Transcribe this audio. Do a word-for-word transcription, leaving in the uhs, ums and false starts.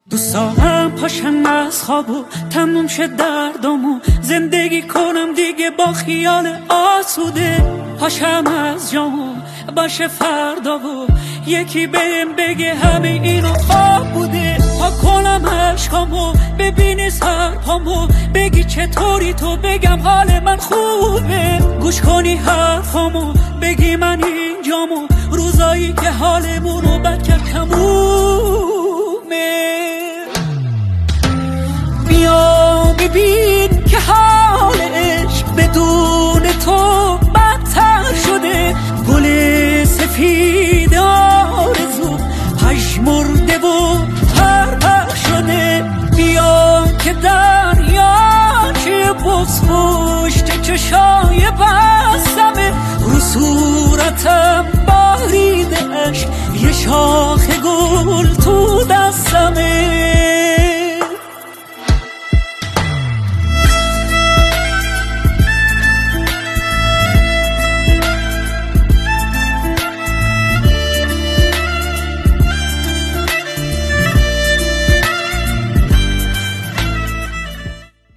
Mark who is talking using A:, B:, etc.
A: دوست دارم پاشم از خواب و تموم شد دردم و زندگی کنم دیگه با خیال آسوده. پاشم از جام و باشه فردا و یکی بهم بگه همه اینو خواب بوده. پا کنم عشقامو ببینی سرپامو بگی چطوری تو بگم حال من خوبه. گوش کنی حرفامو بگی من اینجامو روزایی که حالمونو بد کرد تمومه. بیا ببین که حال عشق بدون تو بدتر شده. گل سفید آرزو پژمرده و پر پر شده. بیا که دریاچه بز پشت چشای بستمه. رو صورتم باریده عشق یه شاخ گل تو دستمه.